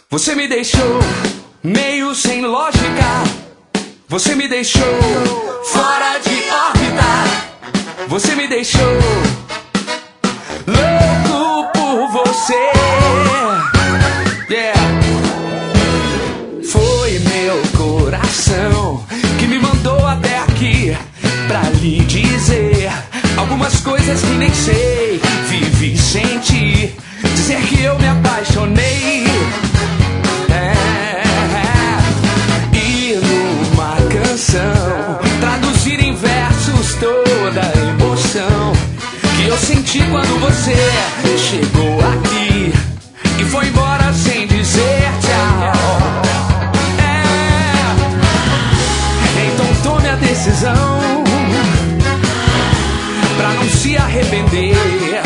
Você me deixou meio sem lógica. Você me deixou fora de órbita. Você me deixou louco por você. Yeah. Foi meu coração que me mandou até aqui pra lhe dizer algumas coisas que nem sei. Vivi sem ti, dizer que eu me apaixonei. E numa canção traduzir em versos toda a emoção que eu senti quando você chegou aqui e foi embora sem dizer tchau. Então tome a decisão pra não se arrepender.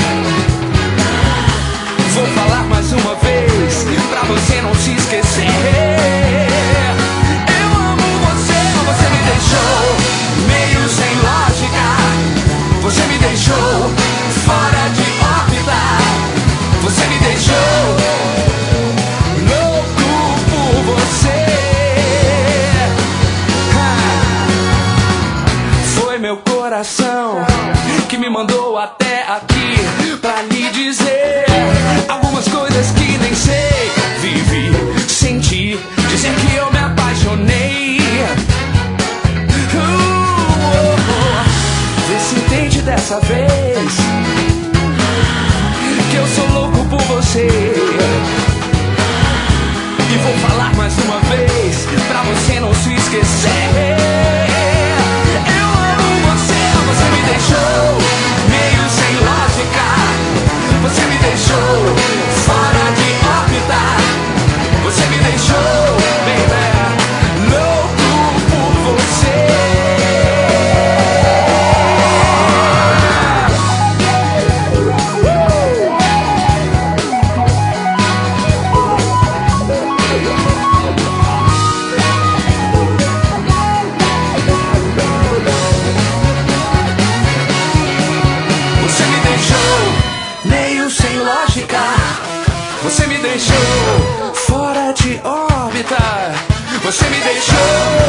Vou falar mais uma vez pra você não se esquecer. Eu amo você, você me deixou meio sem lógica. Você me deixou fora de órbita. Você me deixou louco por você. Foi meu coração que me mandou até aqui pra lhe dizer algumas coisas que nem sei. Vivi sem ti, dizer que eu me apaixonei. Vê se entende dessa vez que eu sou louco por você. E vou falar mais uma vez pra você não se esquecer. Eu amo você, você me deixou meio sem lógica. Você me deixou fora de órbita. Você me deixou, baby, louco por você. Você me deixou meio sem lógica. Você me deixou fora de órbita. Você me deixou